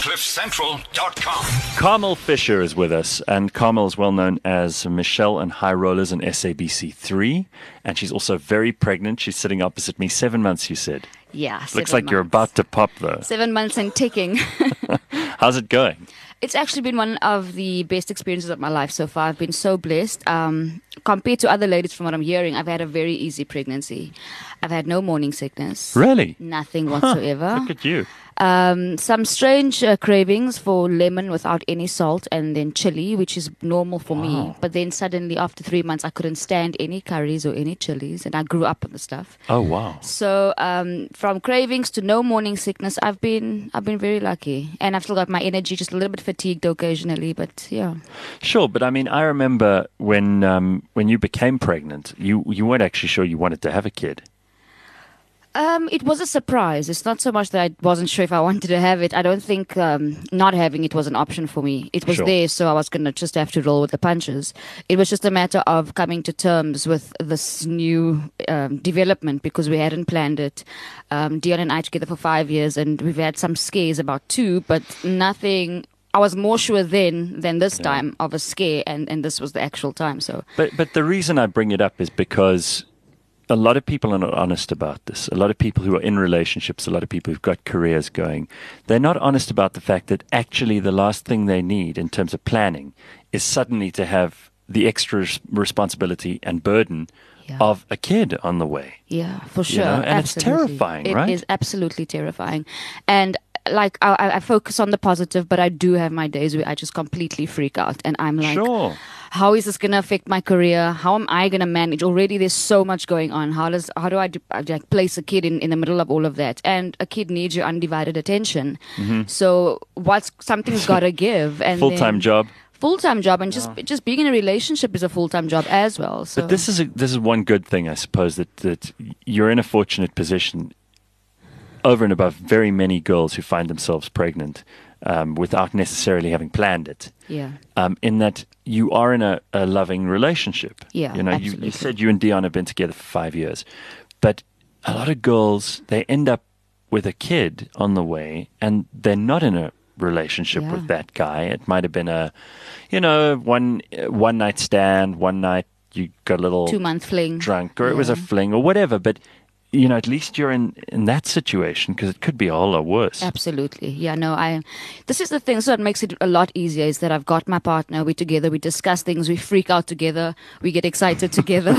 CliffCentral.com. Carmel Fisher is with us, and Carmel is well known as Michelle and High Rollers in SABC3, and she's also very pregnant. She's sitting opposite me. 7 months, you said. Yeah, Looks like you're about to pop, though. 7 months and ticking. How's it going? It's actually been one of the best experiences of my life so far. I've been so blessed. Compared to other ladies, from what I'm hearing, I've had a very easy pregnancy. I've had no morning sickness. Really? Nothing whatsoever. Look at you. Some strange cravings for lemon without any salt, and then chili, which is normal for me. But then suddenly, after 3 months, I couldn't stand any curries or any chilies, and I grew up on the stuff. Oh, wow. So from cravings to no morning sickness, I've been very lucky, and I've still got my energy, just a little bit fatigued occasionally, but yeah. Sure, but I mean, I remember when you became pregnant, you weren't actually sure you wanted to have a kid. It was a surprise. It's not so much that I wasn't sure if I wanted to have it. I don't think not having it was an option for me. It was there, so I was going to just have to roll with the punches. It was just a matter of coming to terms with this new development because we hadn't planned it. Dion and I together for 5 years, and we've had some scares about 2, but nothing. I was more sure then than this time of a scare, and this was the actual time. So, But the reason I bring it up is because a lot of people are not honest about this. A lot of people who are in relationships, a lot of people who've got careers going, they're not honest about the fact that actually the last thing they need in terms of planning is suddenly to have the extra responsibility and burden of a kid on the way. Yeah, for sure. And absolutely. it's terrifying, right? It is absolutely terrifying. And like I focus on the positive, but I do have my days where I just completely freak out, and I'm like, how is this going to affect my career? How am I going to manage? Already there's so much going on. How do I place a kid in the middle of all of that? And a kid needs your undivided attention. Mm-hmm. So something's got to give. And full-time job. Full-time job, and just being in a relationship is a full-time job as well. So. But this is one good thing, I suppose, that you're in a fortunate position over and above very many girls who find themselves pregnant without necessarily having planned it. Yeah. In that you are in a loving relationship. Yeah, you said you and Dion have been together for 5 years, but a lot of girls, they end up with a kid on the way, and they're not in a relationship with that guy. It might have been a, one night stand, one night you got a little 2-month fling, drunk, or it was a fling or whatever, but at least you're in that situation, because it could be a whole lot worse. Absolutely. Yeah, no, this is the thing. So it makes it a lot easier is that I've got my partner. We're together. We discuss things. We freak out together. We get excited together.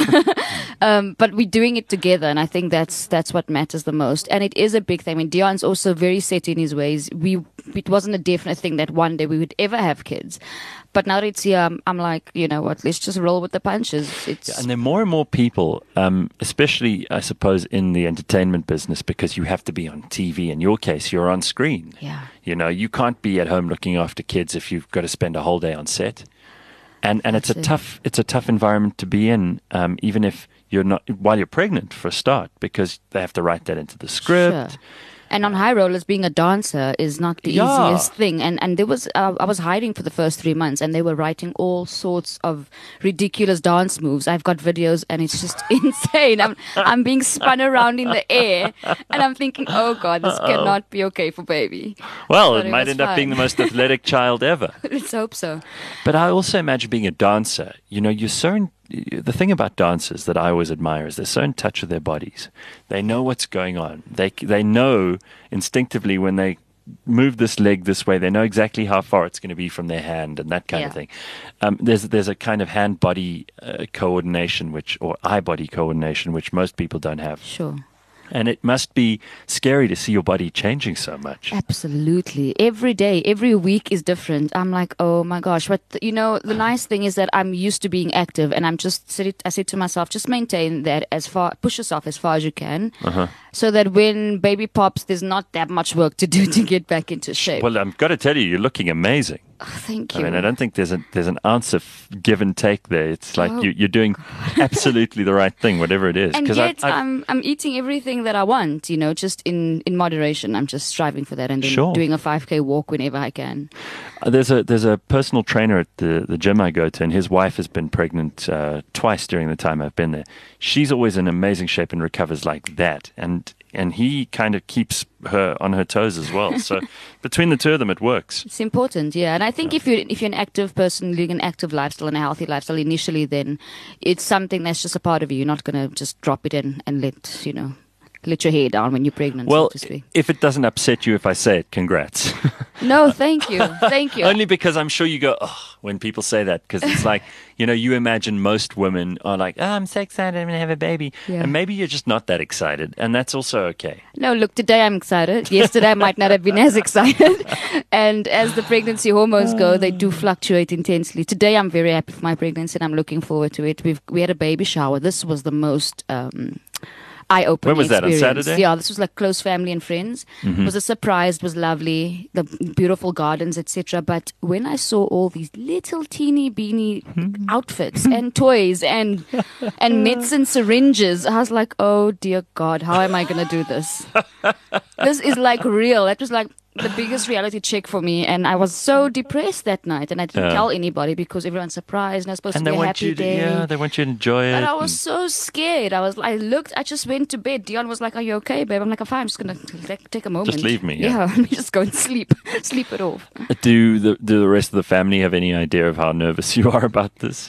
But we're doing it together. And I think that's what matters the most. And it is a big thing. I mean, Dion's also very set in his ways. It wasn't a definite thing that one day we would ever have kids. But now that it's here, I'm like, you know what, let's just roll with the punches. And there are more and more people, especially, I suppose, in the entertainment business, because you have to be on TV. In your case, you're on screen. Yeah. You can't be at home looking after kids if you've got to spend a whole day on set. And it's a tough environment to be in, even if you're not, while you're pregnant for a start, because they have to write that into the script. Sure. And on High Rollers, being a dancer is not the easiest thing. And there was, I was hiding for the first 3 months, and they were writing all sorts of ridiculous dance moves. I've got videos, and it's just insane. I'm being spun around in the air, and I'm thinking, oh God, this cannot be okay for baby. Well, it might end up being the most athletic child ever. Let's hope so. But I also imagine being a dancer, you're so the thing about dancers that I always admire is they're so in touch with their bodies. They know what's going on. They know instinctively when they move this leg this way, they know exactly how far it's going to be from their hand and that kind of thing. There's a kind of hand-body coordination, or eye-body coordination, which most people don't have. Sure. And it must be scary to see your body changing so much. Absolutely. Every day, every week is different. I'm like, oh my gosh. But, the nice thing is that I'm used to being active, and I said to myself, just maintain that push yourself as far as you can, so that when baby pops, there's not that much work to do to get back into shape. Well, I've got to tell you, you're looking amazing. Oh, thank you. I mean, I don't think there's an ounce of give and take there. It's like you're doing absolutely the right thing, whatever it is. And yet, I'm eating everything that I want, just in moderation. I'm just striving for that, and then doing a 5K walk whenever I can. There's a personal trainer at the gym I go to, and his wife has been pregnant twice during the time I've been there. She's always in amazing shape and recovers like that. And and he kind of keeps her on her toes as well. So between the two of them, it works. It's important, yeah. And I think if you're an active person living an active lifestyle and a healthy lifestyle initially, then it's something that's just a part of you. You're not going to just drop it in and let your hair down when you're pregnant. Well, so to speak. if it doesn't upset you if I say it, congrats. No, thank you. Thank you. Only because I'm sure you go, oh, when people say that, because it's like, you imagine most women are like, oh, I'm so excited, I'm going to have a baby. Yeah. And maybe you're just not that excited, and that's also okay. No, look, today I'm excited. Yesterday I might not have been as excited. And as the pregnancy hormones go, they do fluctuate intensely. Today I'm very happy for my pregnancy and I'm looking forward to it. We had a baby shower. This was the most eye-opening When was that, on experience. Saturday? Yeah, this was like close family and friends. It was a surprise. It was lovely. The beautiful gardens, etc. But when I saw all these little teeny beanie outfits and toys and nets and syringes, I was like, oh dear God, how am I going to do this? This is like real. That was like the biggest reality check for me, and I was so depressed that night, and I didn't tell anybody because everyone's surprised and it's supposed to be a happy day. Yeah, they want you to enjoy it. But I was so scared. I just went to bed. Dion was like, "Are you okay, babe?" I'm like, "I'm fine. I'm just gonna take a moment. Just leave me, Yeah, let me just go and sleep it off." Do the rest of the family have any idea of how nervous you are about this?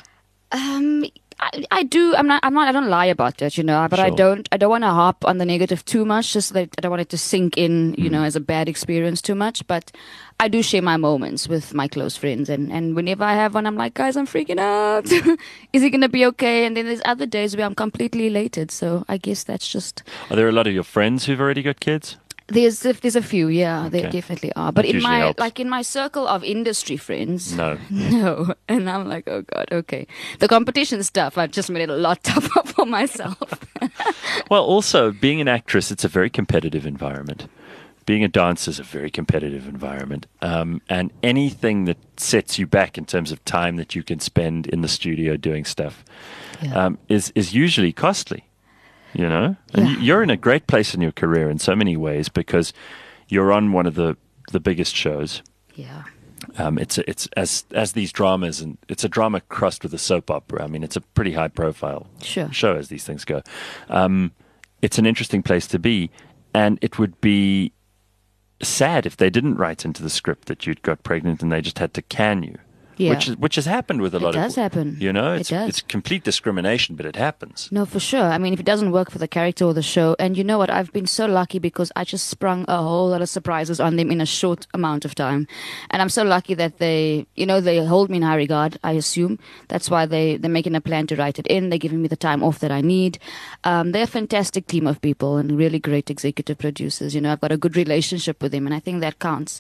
I do. I don't lie about it, but Sure. I don't want to harp on the negative too much. Just that I don't want it to sink in, as a bad experience too much. But I do share my moments with my close friends, and whenever I have one, I'm like, guys, I'm freaking out. Is it gonna be okay? And then there's other days where I'm completely elated. So I guess that's just. Are there a lot of your friends who've already got kids? There's a few, yeah, there Okay. definitely are. But That usually helps. in my circle of industry friends, No. no. And I'm like, oh God, okay. The competition stuff, I've just made it a lot tougher for myself. Well, also, being an actress, it's a very competitive environment. Being a dancer is a very competitive environment. And anything that sets you back in terms of time that you can spend in the studio doing stuff Yeah. is usually costly. And Yeah. you're in a great place in your career in so many ways because you're on one of the biggest shows. Yeah. It's as these dramas, and it's a drama crossed with a soap opera. I mean, it's a pretty high profile Sure. show as these things go. It's an interesting place to be, and it would be sad if they didn't write into the script that you'd got pregnant and they just had to can you. Yeah. Which has happened with a lot of. It does happen. It's It does. it's complete discrimination, but it happens. No, for sure. I mean, if it doesn't work for the character or the show, and you know what, I've been so lucky because I just sprung a whole lot of surprises on them in a short amount of time, and I'm so lucky that they hold me in high regard. I assume that's why they're making a plan to write it in. They're giving me the time off that I need. They're a fantastic team of people and really great executive producers. I've got a good relationship with them, and I think that counts.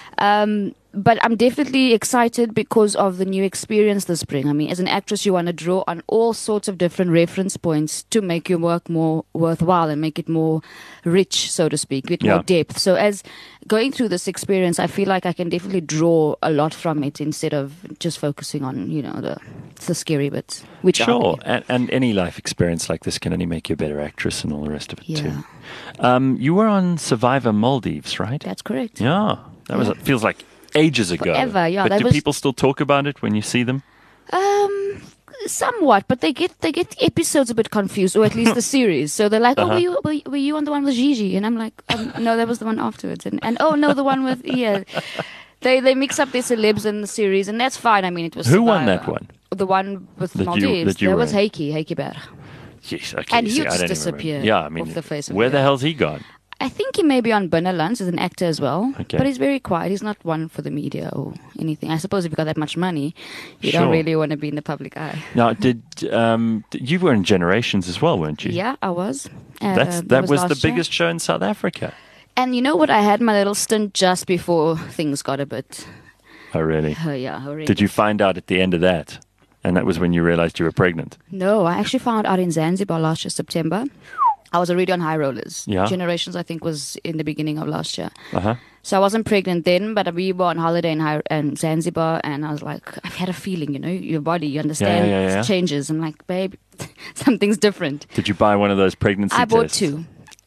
But I'm definitely excited because of the new experience this spring. I mean, as an actress, you want to draw on all sorts of different reference points to make your work more worthwhile and make it more rich, so to speak, with more depth. So as going through this experience, I feel like I can definitely draw a lot from it instead of just focusing on, the scary bits. Which Sure, are and any life experience like this can only make you a better actress and all the rest of it Yeah. too. You were on Survivor Maldives, right? That's correct. Yeah, that was. It feels like ages ago. Forever, yeah, But that do was- people still talk about it when you see them? Somewhat, but they get the episodes a bit confused, or at least the series. So they're like, "Oh, were you on the one with Gigi?" And I'm like, "No, that was the one afterwards." And oh no, the one with They mix up their celebs in the series, and that's fine. I mean, it was Who won Survivor. that one? The one with That you- Maldives. that you That were was in? Heikki Berg. Yes, okay. And see, he I just don't even disappeared remember. Yeah, I mean, off the face of where the the earth. hell's he gone? I think he may be on Binnerlands as an actor as well, Okay. but he's very quiet. He's not one for the media or anything. I suppose if you've got that much money, you Sure. don't really want to be in the public eye. Now, you were in Generations as well, weren't you? Yeah, I was. That was the last year. biggest show in South Africa. And you know what? I had my little stint just before things got a bit. Oh, really? Horrendous. Did you find out at the end of that? And that was when you realized you were pregnant? No, I actually found out in Zanzibar last year, September. I was already on High Rollers. Yeah. Generations, I think, was in the beginning of last year. Uh-huh. So I wasn't pregnant then, but we were on holiday in Zanzibar, and I was like, I've had a feeling, your body, you understand, Yeah. it changes. I'm like, babe, something's different. Did you buy one of those pregnancy I bought tests? two.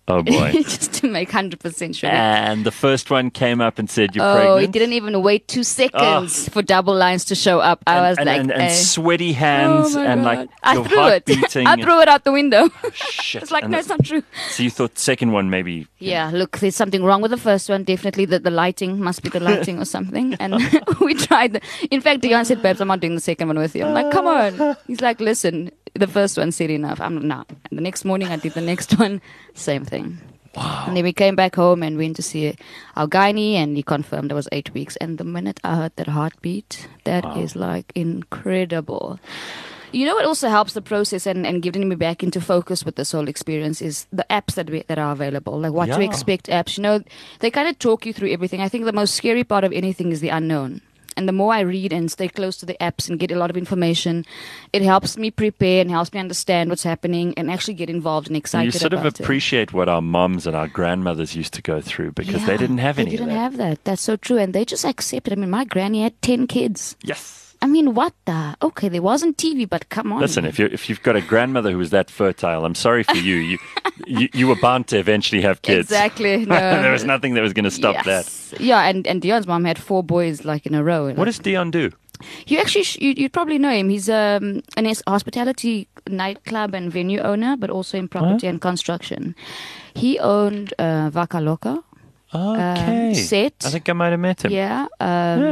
Oh, boy. Just to make 100% sure. And the first one came up and said, "You're Oh, pregnant." it didn't even wait 2 seconds for double lines to show up. I was like, and sweaty hands oh my and God. like I your threw heart it. beating. I threw it out the window. Shit. It's like, And no, it's not true. So you thought second one maybe. Yeah, look, there's something wrong with the first one. Definitely the lighting must be the lighting or something. And we tried. In fact, Dion said, "Babes, I'm not doing the second one with you." I'm like, "Come on." He's like, "Listen, the first one said enough." I'm like, "Nah." And the next morning, I did the next one. Same thing. Wow. And then we came back home and went to see our gynae, and he confirmed it was 8 weeks. And the minute I heard that heartbeat, that is like incredible. You know what also helps the process and getting me back into focus with this whole experience is the apps that are available. Like what to expect apps. You know, they kind of talk you through everything. I think the most scary part of anything is the unknown. And the more I read and stay close to the apps and get a lot of information, it helps me prepare and helps me understand what's happening and actually get involved and excited You sort of about it. appreciate what our moms and our grandmothers used to go through because they didn't have any They didn't of that. have that. That's so true. And they just accepted. I mean, my granny had 10 kids. Yes. I mean, what the? Okay, there wasn't TV, but come on. Listen, if you've got a grandmother who was that fertile, I'm sorry for you. You were bound to eventually have kids. Exactly. No. There was nothing that was going to stop that. Yeah, and Dion's mom had 4 boys like in a row. What does Dion do? You actually, you'd probably know him. He's an hospitality nightclub and venue owner, but also in property and construction. He owned Vaca Loca. Okay. Set. I think I might have met him. Yeah.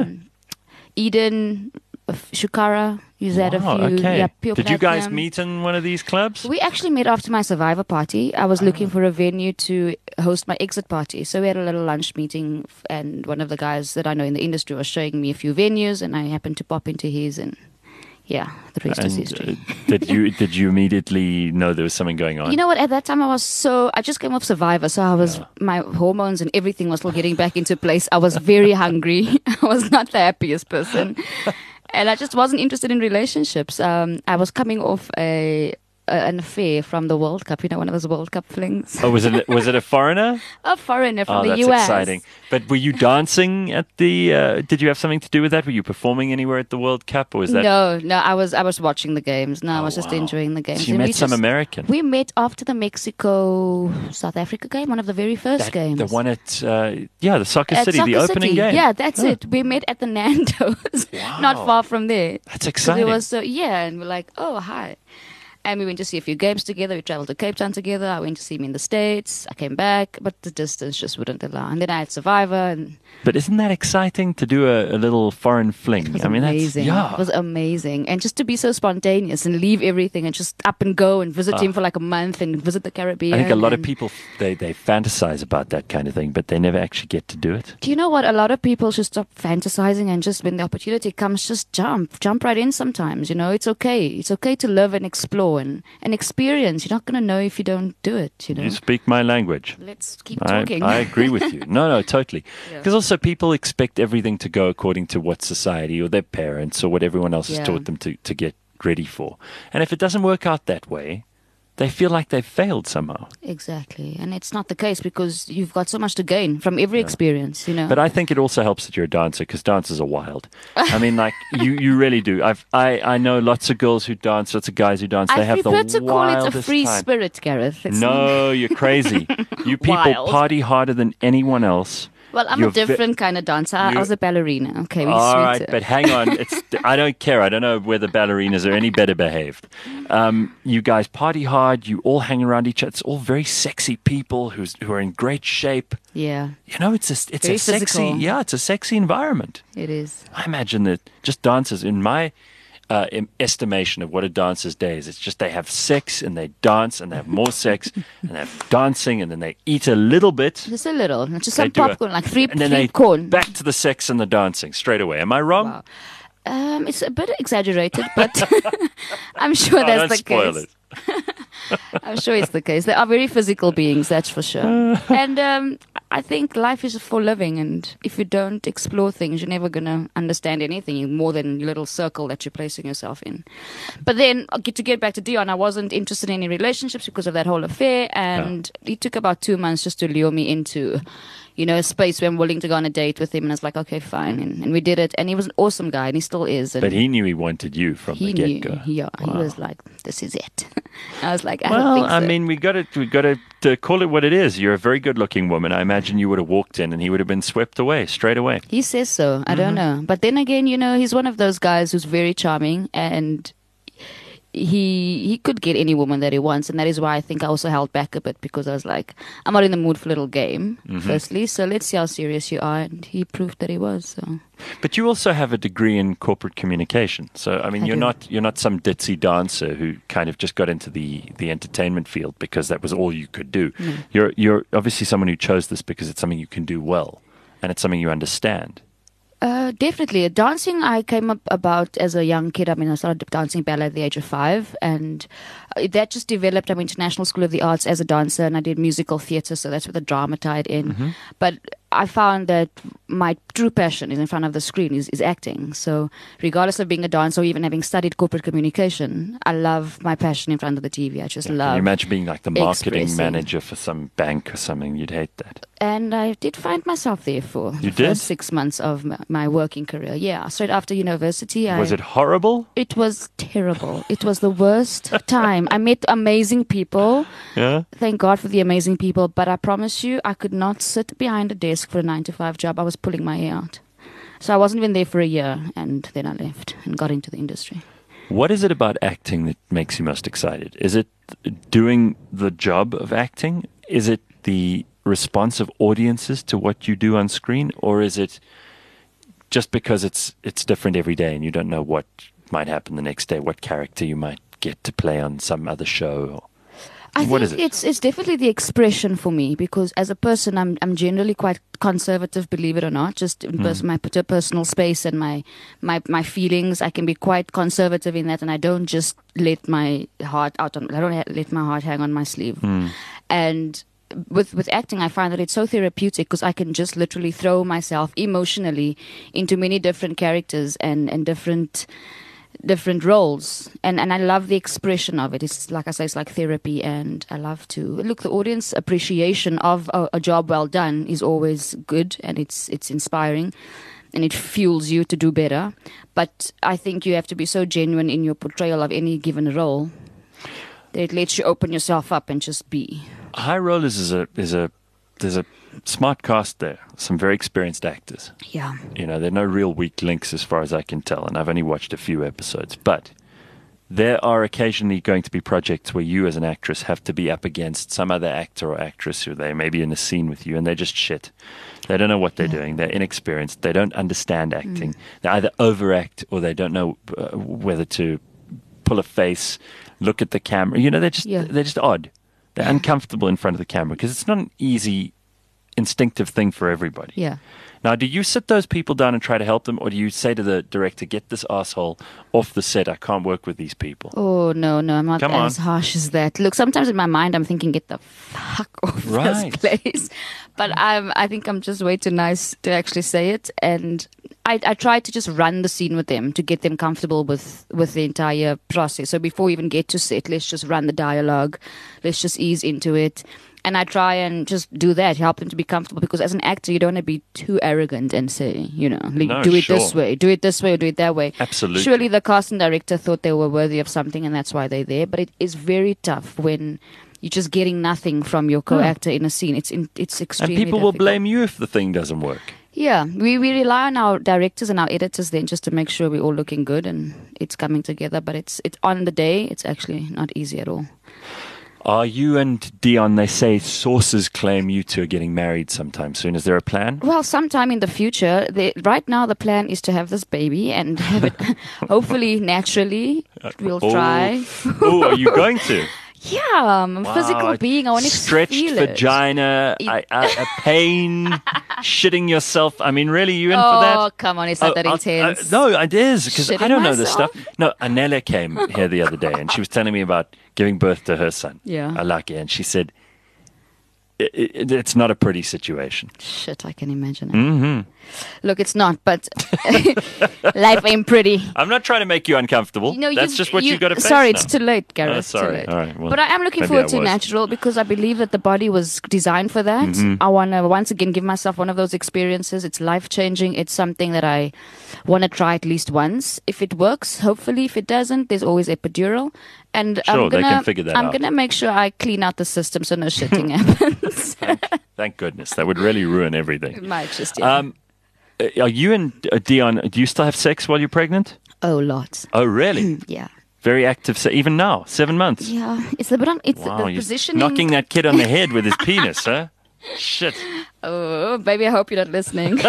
Eden, Shukara. He's had a few. Okay. Yeah, Pure Did you guys Platinum. meet in one of these clubs? We actually met after my Survivor party. I was looking for a venue to host my exit party. So we had a little lunch meeting, and one of the guys that I know in the industry was showing me a few venues, and I happened to pop into his, and yeah, the rest is history. Did you immediately know there was something going on? You know what? At that time, I just came off Survivor, so I was my hormones and everything was still getting back into place. I was very hungry. I was not the happiest person, and I just wasn't interested in relationships. I was coming off an affair from the World Cup. You know, one of those World Cup flings. Oh, was it a foreigner? A foreigner from the that's US. exciting. But were you dancing at the? Did you have something to do with that? Were you performing anywhere at the World Cup, or was that? No. I was watching the games. No, I was just enjoying the games. So you And met we some American. We met after the Mexico South Africa game, one of the very first games. The one at the Soccer At City, Soccer the opening City. game. Yeah, that's it. We met at the Nando's, not far from there. That's 'Cause exciting. It was and we're like, oh hi. And we went to see a few games together. We traveled to Cape Town together. I went to see him in the States. I came back, but the distance just wouldn't allow. And then I had Survivor. But isn't that exciting to do a little foreign fling? It was I mean, amazing. It was amazing. And just to be so spontaneous and leave everything and just up and go and visit him for like a month and visit the Caribbean. I think a lot of people, they fantasize about that kind of thing, but they never actually get to do it. Do you know what? A lot of people should stop fantasizing and just when the opportunity comes, just jump right in sometimes. You know, it's okay. It's okay to live and explore and experience. You're not going to know if you don't do it, you know. You speak my language. Let's keep talking. I agree with you. No, totally. Because also people expect everything to go according to what society or their parents or what everyone else has taught them to get ready for. And if it doesn't work out that way, they feel like they've failed somehow. Exactly. And it's not the case because you've got so much to gain from every experience, you know. But I think it also helps that you're a dancer because dancers are wild. I mean, like, you really do. I know lots of girls who dance, lots of guys who dance. They have the wildest I prefer to call it a free time. spirit, Gareth. It's No, you're crazy. You people Wild. party harder than anyone else. Well, I'm You're a different kind of dancer. I was a ballerina. Okay, we All right, switched it. but hang on. I don't care. I don't know whether ballerinas are any better behaved. You guys party hard. You all hang around each other. It's all very sexy people who are in great shape. Yeah, You know, it's Very a sexy, physical. it's a sexy environment. it is. I imagine that just dancers, in my estimation of what a dancer's day is, it's just they have sex and they dance and they have more sex and they have dancing and then they eat a little bit. Just a little. Just They some do popcorn, like three and then they corn. back to the sex and the dancing straight away. Am I wrong? Wow. It's a bit exaggerated, but I'm sure that's don't the spoil case. it. I'm sure it's the case. They are very physical beings, that's for sure. And I think life is for living, and if you don't explore things, you're never going to understand anything more than your little circle that you're placing yourself in. But then, to get back to Dion, I wasn't interested in any relationships because of that whole affair, and it took about 2 months just to lure me into, a space where I'm willing to go on a date with him. And I was like, okay, fine. And we did it. And he was an awesome guy, and he still is. And but he knew he wanted you from the get-go. Yeah, wow. He was like, this is it. I was like, I well, don't think so. I mean, we got to call it what it is. You're a very good-looking woman. I imagine you would have walked in and he would have been swept away straight away. He says so. I don't know. But then again, he's one of those guys who's very charming, and he could get any woman that he wants, and that is why I think I also held back a bit, because I was like, I'm not in the mood for a little game, firstly, so let's see how serious you are, and he proved that he was. So. But you also have a degree in corporate communication, so I mean, you're not some ditzy dancer who kind of just got into the entertainment field because that was all you could do. You're obviously someone who chose this because it's something you can do well, and it's something you understand. Definitely. Dancing, I came up about as a young kid. I mean, I started dancing ballet at the age of 5, and that just developed. I went to National School of the Arts as a dancer, and I did musical theatre, so that's where the drama tied in. But I found that my true passion is in front of the screen, is acting. So regardless of being a dancer or even having studied corporate communication, I love my passion in front of the TV. I just love. Can you imagine being like the marketing manager for some bank or something? You'd hate that. And I did find myself there for the first 6 months of my working career. Yeah, straight after university. Was it horrible? It was terrible. It was the worst time. I met amazing people. Yeah. Thank God for the amazing people. But I promise you, I could not sit behind a desk for a 9-to-5 job. I was pulling my hair out. So I wasn't even there for a year, and then I left and got into the industry. What is it about acting that makes you most excited? Is it doing the job of acting? Is it the response of audiences to what you do on screen, or is it just because it's different every day and you don't know what might happen the next day, what character you might get to play on some other show? I think it's definitely the expression for me, because as a person, I'm generally quite conservative, believe it or not. Just in my personal space and my feelings, I can be quite conservative in that, and I don't just let my heart out. I don't let my heart hang on my sleeve. And with acting, I find that it's so therapeutic, because I can just literally throw myself emotionally into many different characters and different roles, and I love the expression of it. It's like I say, it's like therapy, and I love to look. The audience appreciation of a job well done is always good, and it's inspiring, and it fuels you to do better. But I think you have to be so genuine in your portrayal of any given role that it lets you open yourself up and just be. High Rollers there's a smart cast there, some very experienced actors. Yeah. There are no real weak links as far as I can tell, and I've only watched a few episodes. But there are occasionally going to be projects where you as an actress have to be up against some other actor or actress who they may be in a scene with you, and they're just shit. They don't know what they're doing. They're inexperienced. They don't understand acting. They either overact or they don't know whether to pull a face, look at the camera. They're just odd. They're uncomfortable in front of the camera, because it's not an easy, instinctive thing for everybody. Yeah. Now, do you sit those people down and try to help them, or do you say to the director, get this asshole off the set, I can't work with these people? Oh, no, I'm not as harsh as that. Look, sometimes in my mind I'm thinking, get the fuck off this place. But I think I'm just way too nice to actually say it, and I try to just run the scene with them to get them comfortable with the entire process. So before we even get to set, let's just run the dialogue, let's just ease into it. And I try and just do that, help them to be comfortable, because as an actor, you don't want to be too arrogant and say, do it this way, do it this way, or do it that way. Absolutely. Surely the casting director thought they were worthy of something, and that's why they're there. But it is very tough when you're just getting nothing from your co-actor in a scene. It's extremely And people will blame you if the thing doesn't work. Yeah, we rely on our directors and our editors then just to make sure we're all looking good and it's coming together. But it's on the day, it's actually not easy at all. Are you and Dion, they say sources claim you two are getting married sometime soon. Is there a plan? Well, sometime in the future. Right now, the plan is to have this baby and have it hopefully naturally. We'll try. Are you going to? Yeah, I'm a physical being. I want to stretched feel vagina, a pain, shitting yourself. I mean, really, you in for that? Oh, come on, it's not that intense. No, it is, because I don't know this myself? stuff. No, Anela came here the other day, and she was telling me about giving birth to her son, Yeah. Alaki, and she said, it's not a pretty situation. Shit, I can imagine it. Look, it's not, but life ain't pretty. I'm not trying to make you uncomfortable. That's just what you got to face. Sorry, now. it's too late, Gareth. Oh, sorry. Too late. All right. Well, but I am looking forward to natural because I believe that the body was designed for that. I want to once again give myself one of those experiences. It's life-changing. It's something that I want to try at least once. If it works, hopefully. If it doesn't, there's always epidural. And sure, they can figure that out. I'm going to make sure I clean out the system so no shitting happens. Thank goodness. That would really ruin everything. It might just, yeah. Are you and Dion, do you still have sex while you're pregnant? Oh, lots. Oh, really? Yeah. Very active. So even now, 7 months. Yeah. It's the Wow, you're positioning. knocking that kid on the head with his penis, huh? Shit. Oh, baby, I hope you're not listening.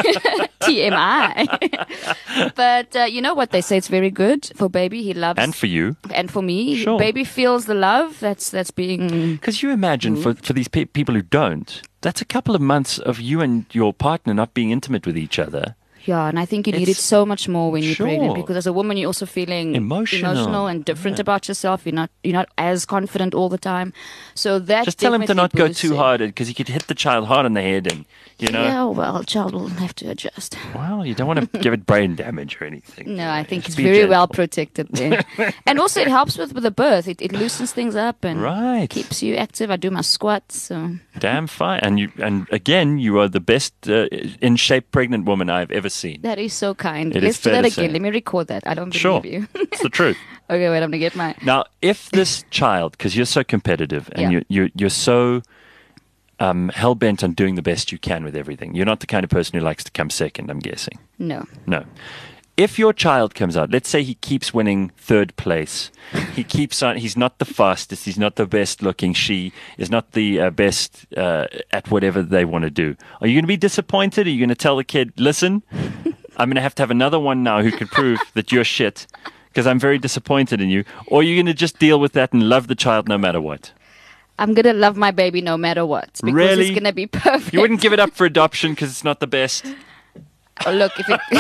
TMI. But you know what they say? It's very good for baby. He loves. And for you. And for me. Sure. Baby feels the love that's being. Because you imagine for these people who don't, that's a couple of months of you and your partner not being intimate with each other. Yeah, and I think you need it so much more when you're pregnant because as a woman you're also feeling emotional and different about yourself. You're not as confident all the time. So that just tell him to not go too hard because he could hit the child hard on the head and Yeah, well, child will have to adjust. Well, you don't want to give it brain damage or anything. No, I think it's very well protected there. And also it helps with the birth. It loosens things up and keeps you active. I do my squats. So. Damn fine. And again, you are the best in shape pregnant woman I've ever seen. That is so kind. Let's do that again. Let me record that. I don't believe you. It's the truth. Okay, wait, I'm going to get my... Now, if this child, because you're so competitive and you're so hell-bent on doing the best you can with everything, you're not the kind of person who likes to come second, I'm guessing. No. If your child comes out, let's say he keeps winning third place, he keeps on, he's not the fastest, he's not the best looking, she is not the best at whatever they want to do. Are you going to be disappointed? Are you going to tell the kid, listen, I'm going to have another one now who can prove that you're shit because I'm very disappointed in you? Or are you going to just deal with that and love the child no matter what? I'm going to love my baby no matter what because really? It's going to be perfect. You wouldn't give it up for adoption because it's not the best? Oh, look, if it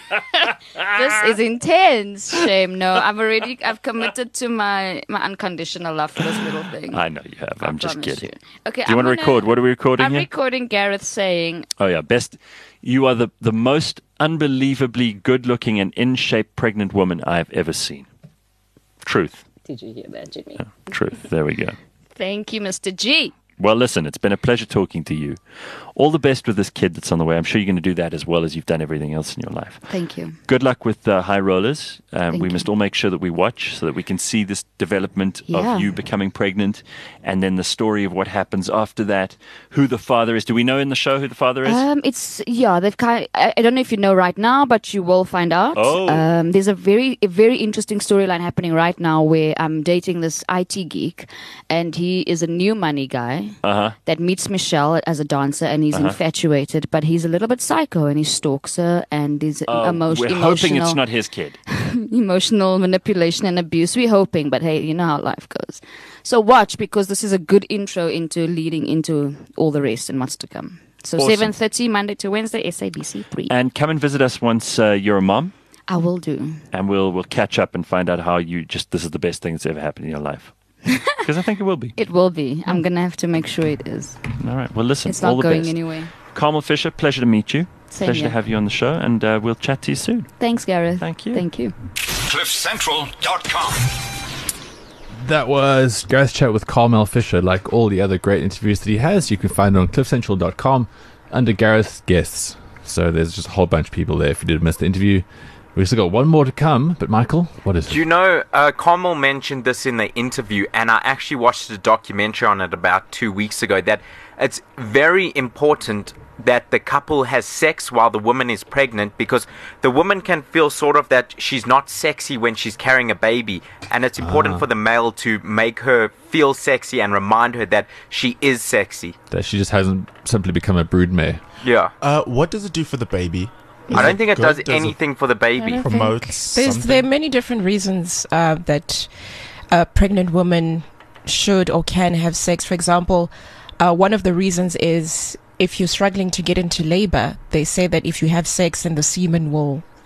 this is intense. Shame. No, I've committed to my unconditional love for this little thing. I know you have. I'm just kidding. Okay. Do you want to record? What are we recording I'm here? recording Gareth saying... Oh, yeah. Best. You are the most unbelievably good-looking and in-shape pregnant woman I've ever seen. Truth. Did you hear that, Jimmy? Yeah, truth. There we go. Thank you, Mr. G. Well, listen, it's been a pleasure talking to you. All the best with this kid that's on the way. I'm sure you're going to do that as well as you've done everything else in your life. Thank you. Good luck with High Rollers. We must all make sure that we watch so that we can see this development of you becoming pregnant and then the story of what happens after that, who the father is. Do we know in the show who the father is? They've I don't know if you know right now, but you will find out. Oh. There's a very interesting storyline happening right now where I'm dating this IT geek and he is a new money guy. That meets Michelle as a dancer and he's infatuated, but he's a little bit psycho and he stalks her and he's We're hoping it's not his kid. Emotional manipulation and abuse. We're hoping, but hey, you know how life goes. So watch because this is a good intro into leading into all the rest and what's to come. So awesome. 7:30 Monday to Wednesday, SABC 3. And come and visit us once you're a mom. I will do. And we'll catch up and find out how this is the best thing that's ever happened in your life. Because I think it will be. It will be. I'm going to have to make sure it is. All right. Well, listen. It's not all the going best. anywhere. Carmel Fisher, pleasure to meet you. Pleasure to have you on the show, and we'll chat to you soon. Thanks, Gareth. Thank you. Thank you. CliffCentral.com. That was Gareth's chat with Carmel Fisher. Like all the other great interviews that he has, you can find it on CliffCentral.com under Gareth's guests. So there's just a whole bunch of people there if you did miss the interview. We've still got one more to come, but Michael, what is it? Do you know, Carmel mentioned this in the interview, and I actually watched a documentary on it about 2 weeks ago, that it's very important that the couple has sex while the woman is pregnant, because the woman can feel sort of that she's not sexy when she's carrying a baby, and it's important for the male to make her feel sexy and remind her that she is sexy. That she just hasn't simply become a broodmare. Yeah. What does it do for the baby? I don't think it does anything for the baby. There are many different reasons that a pregnant woman should or can have sex. For example, one of the reasons is if you're struggling to get into labor, they say that if you have sex, then the semen will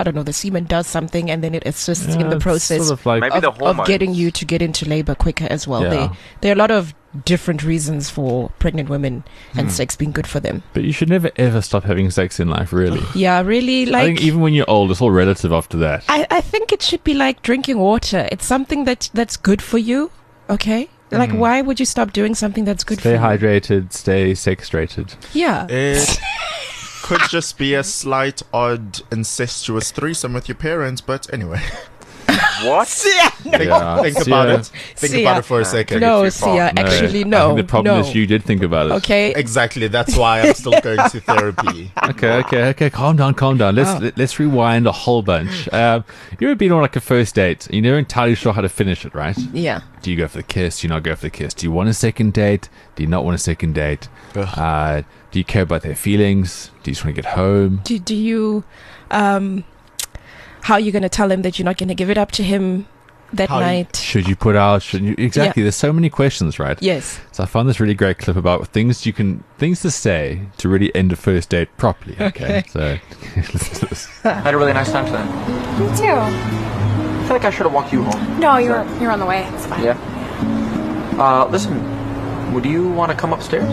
don't know, the semen does something and then it assists in the it's process sort of like Maybe the of hormones. getting you to get into labor quicker as well. Yeah. There are a lot of different reasons for pregnant women and sex being good for them. But you should never ever stop having sex in life, really. Yeah, really, I think even when you're old, it's all relative after that. I think it should be like drinking water. It's something that's good for you, okay? Like, why would you stop doing something that's good Stay for you? hydrated, stay sex-rated. Yeah. It could just be a slight, odd, incestuous threesome with your parents, but anyway. What? Yeah. Think about it. Think Sia. about it for a second. No, too far. Sia, actually, I no. think the problem no. is you did think about it. Okay. Exactly. That's why I'm still going to therapy. Okay. Calm down. Let's rewind a whole bunch. You ever been on like a first date? You're never entirely sure how to finish it, right? Yeah. Do you go for the kiss? Do you not go for the kiss? Do you want a second date? Do you not want a second date? Do you care about their feelings? Do you just want to get home? Do you, how are you going to tell him that you're not going to give it up to him that How you- night? Should you put out? Shouldn't you? Exactly. There's so many questions, right? Yes. So I found this really great clip about things to say to really end a first date properly. Okay. So listen to this. I had a really nice time today. Me too. I feel like I should have walked you home. No, you're on the way. It's fine. Yeah. Listen, would you want to come upstairs?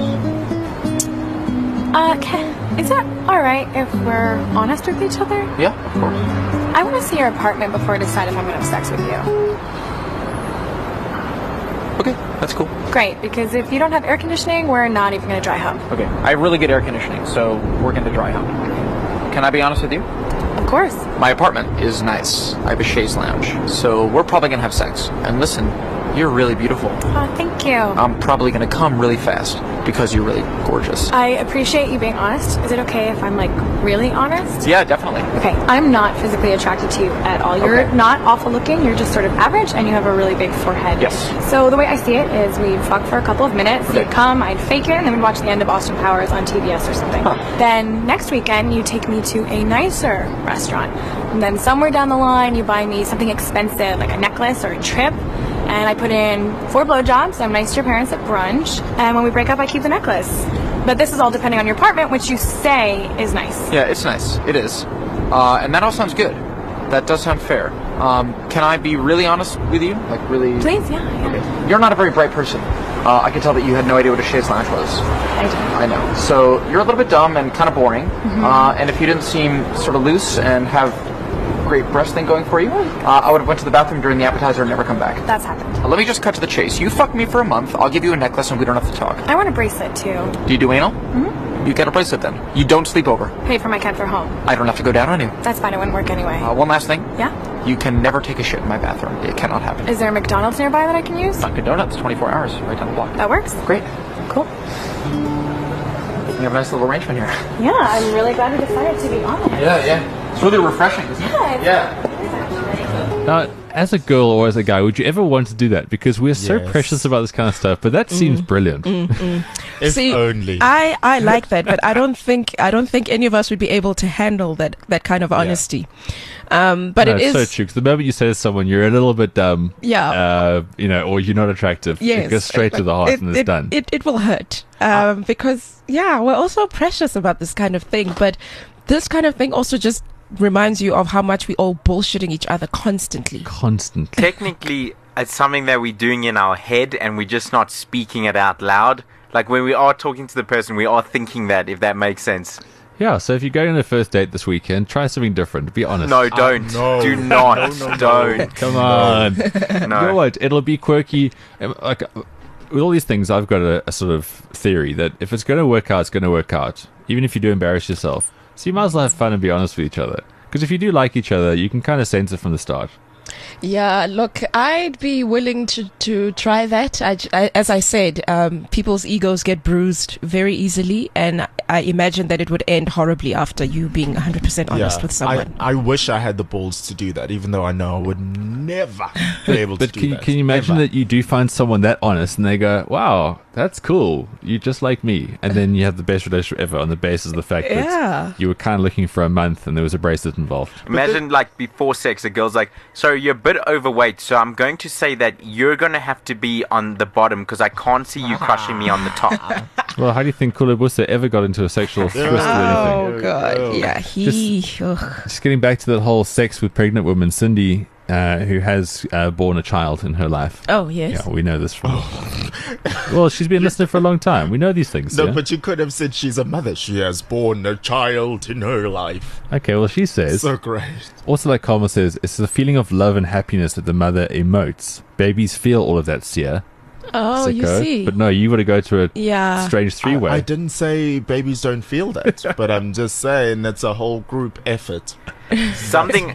Is it alright if we're honest with each other? Yeah, of course. I want to see your apartment before I decide if I'm going to have sex with you. Okay, that's cool. Great, because if you don't have air conditioning, we're not even going to dry hump. Okay, I have really good air conditioning, so we're going to dry hump. Can I be honest with you? Of course. My apartment is nice. I have a chaise lounge, so we're probably going to have sex. And listen, you're really beautiful. Oh, thank you. I'm probably going to come really fast because you're really gorgeous. I appreciate you being honest. Is it okay if I'm, really honest? Yeah, definitely. Okay, I'm not physically attracted to you at all. You're Okay. not awful looking. You're just sort of average, and you have a really big forehead. Yes. So the way I see it is we'd fuck for a couple of minutes, Okay. you'd come, I'd fake it, and then we'd watch the end of Austin Powers on TBS or something. Huh. Then next weekend, you take me to a nicer restaurant. And then somewhere down the line, you buy me something expensive, like a necklace or a trip. And I put in 4 blowjobs. I'm nice to your parents at brunch. And when we break up, I keep the necklace. But this is all depending on your apartment, which you say is nice. Yeah, it's nice. It is. And that all sounds good. That does sound fair. Can I be really honest with you? Like, really? Please, yeah. Okay. You're not a very bright person. I could tell that you had no idea what a chaise lounge was. I do. I know. So you're a little bit dumb and kind of boring. And if you didn't seem sort of loose and have great breast thing going for you, I would have went to the bathroom during the appetizer and never come back. That's happened. Let me just cut to the chase. You fuck me for a month. I'll give you a necklace and we don't have to talk. I want a bracelet, too. Do you do anal? Mm-hmm. You get a bracelet then. You don't sleep over. Pay for my cat for home. I don't have to go down on you. That's fine. It wouldn't work anyway. One last thing. Yeah? You can never take a shit in my bathroom. It cannot happen. Is there a McDonald's nearby that I can use? Dunkin' Donuts, 24 hours, right down the block. That works. Great. Cool. We have a nice little arrangement here. Yeah, I'm really glad we decided to be honest. Yeah. It's really refreshing, isn't it? Yeah. Now, as a girl or as a guy, would you ever want to do that? Because we're so Yes. precious about this kind of stuff. But that seems brilliant. If See, only. I like that, but I don't think any of us would be able to handle that kind of honesty. But No, it it's is so true. Because the moment you say to someone, you're a little bit dumb, Yeah. or you're not attractive, yes, it goes straight to the heart and it's done. It will hurt because we're also precious about this kind of thing, but this kind of thing also just reminds you of how much we all bullshitting each other constantly. Constantly. Technically, it's something that we're doing in our head and we're just not speaking it out loud. Like when we are talking to the person, we are thinking that, if that makes sense. Yeah, so if you're going on a first date this weekend, try something different. Be honest. No, don't. no. Do not. No. Don't. Come on. No. You know what? It'll be quirky. Like, with all these things, I've got a sort of theory that if it's going to work out, it's going to work out. Even if you do embarrass yourself. So you might as well have fun and be honest with each other. Because if you do like each other, you can kind of sense it from the start. Yeah, look, I'd be willing to try that. As I said, people's egos get bruised very easily, and I imagine that it would end horribly after you being 100% honest with someone. I wish I had the balls to do that, even though I know I would never be able to But do can you imagine Ever. that you do find someone that honest and they go, wow, that's cool. You're just like me. And then you have the best relationship ever on the basis of the fact Yeah. that you were kind of looking for a month and there was a bracelet involved. Imagine, like, before sex, a girl's like, so you're a bit overweight, so I'm going to say that you're going to have to be on the bottom because I can't see you crushing me on the top. Well, how do you think Kulabusa ever got into a sexual twist or anything? Oh, God. Yeah, Just getting back to that whole sex with pregnant woman, Cindy, who has born a child in her life. Oh, yes. Yeah, we know this from... Well, she's been listening for a long time. We know these things. No, yeah? but you could have said she's a mother. She has born a child in her life. Okay, well, she says... So great. Also, like Karma says, it's the feeling of love and happiness that the mother emotes. Babies feel all of that, Sia. Oh, Sicko. you see. But no, you got to go to a strange three-way. I didn't say babies don't feel that, but I'm just saying it's a whole group effort. Something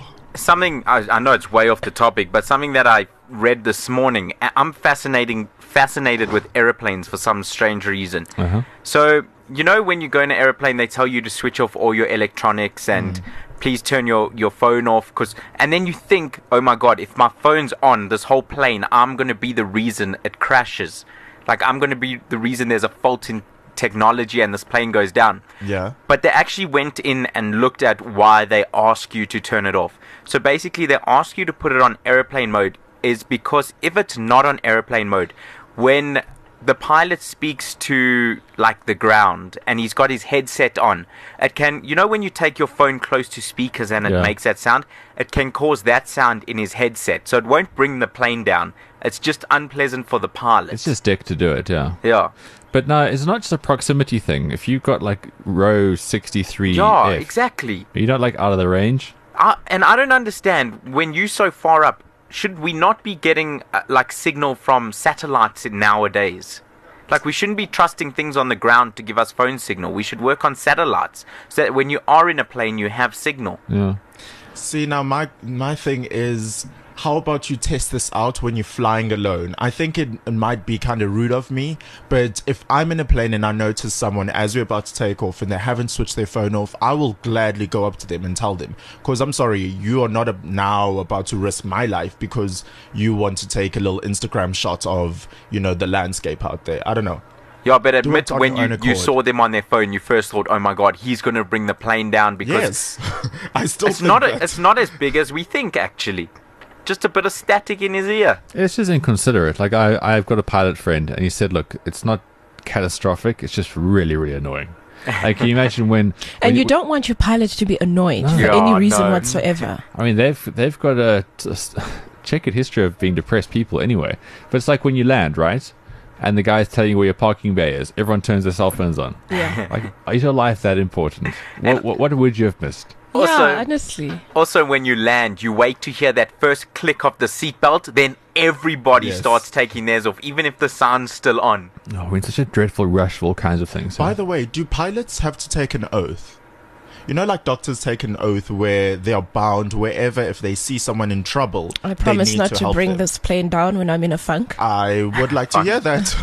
I know it's way off the topic, but something that I read this morning. I'm fascinated with airplanes for some strange reason. So you know when you go in an airplane, they tell you to switch off all your electronics and please turn your phone off, and then you think, oh my God, if my phone's on this whole plane, I'm going to be the reason it crashes. Like I'm going to be the reason there's a fault in technology and this plane goes down. Yeah. But they actually went in and looked at why they ask you to turn it off. So basically they ask you to put it on airplane mode is because if it's not on airplane mode, when the pilot speaks to like the ground and he's got his headset on, it can, you know when you take your phone close to speakers and it makes that sound, it can cause that sound in his headset. So it won't bring the plane down. It's just unpleasant for the pilot. It's just dick to do it, yeah. Yeah. But no, it's not just a proximity thing. If you've got like row 63, yeah, exactly. You're not like out of the range. And I don't understand, when you're so far up, should we not be getting like signal from satellites nowadays? Like we shouldn't be trusting things on the ground to give us phone signal. We should work on satellites so that when you are in a plane, you have signal. Yeah. See, now my thing is, how about you test this out when you're flying alone? I think it might be kind of rude of me, but if I'm in a plane and I notice someone as we're about to take off and they haven't switched their phone off, I will gladly go up to them and tell them. Because I'm sorry, you are not now about to risk my life because you want to take a little Instagram shot of, you know, the landscape out there. I don't know. Yeah, but admit when you saw them on their phone, you first thought, oh my God, he's going to bring the plane down because... Yes, I still it's think not that. It's not as big as we think, actually. Just a bit of static in his ear. It's just inconsiderate. Like I've got a pilot friend and he said, look, it's not catastrophic. It's just really, really annoying. Like, can you imagine when you don't want your pilot to be annoyed for any reason whatsoever. I mean, they've got a checkered history of being depressed people anyway. But it's like when you land, right? And the guy's telling you where your parking bay is. Everyone turns their cell phones on. Yeah. Like, is your life that important? What would you have missed? Yeah, honestly. Also, when you land, you wait to hear that first click of the seatbelt, then everybody starts taking theirs off, even if the sound's still on. Oh, we're in such a dreadful rush for all kinds of things. By the way, do pilots have to take an oath? You know, like doctors take an oath where they are bound wherever if they see someone in trouble. I promise not to bring them. this plane down when I'm in a funk. I would like to hear that.